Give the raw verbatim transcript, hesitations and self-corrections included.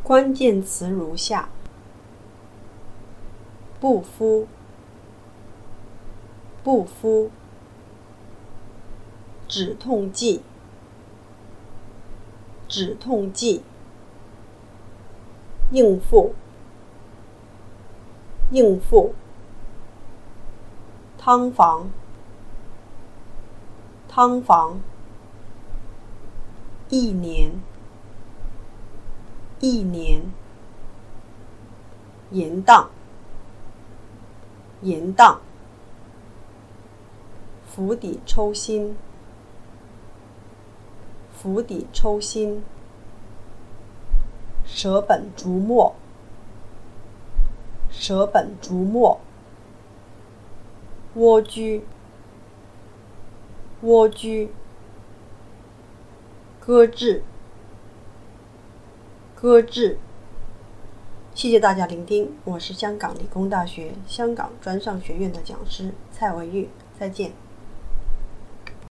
关键词如下：不敷、不敷；止痛剂、止痛剂；应付、应付；汤房、汤房；一年、一年；延宕、延宕；釜底抽薪、釜底抽薪；舍本逐末、舍本逐末；蜗居、蜗居；搁置、搁置。谢谢大家聆听，我是香港理工大学香港专上学院的讲师蔡维玉，再见。